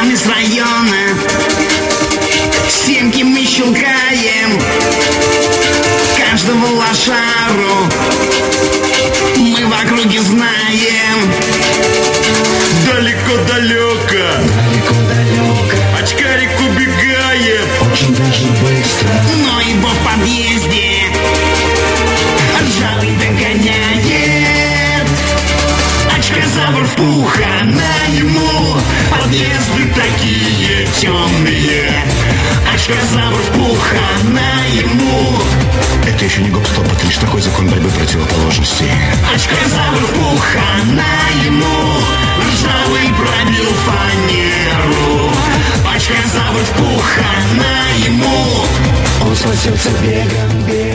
парнями с района. Семки мы щелкаем, каждого лошару мы в округе знаем. Далеко-далеко, очкарик убегает, очень даже быстро, но его в подъезде ржавый догоняет. Очкозавр в пуха на ему, подъезды такие темные. Очкозавр в пуха на ему. это еще не гоп-стоп, это лишь такой закон борьбы противоположностей. Очкозавр в пуха на ему, ржавый пробил фанеру. Очкозавр в пуха на ему. Он схватился бегом,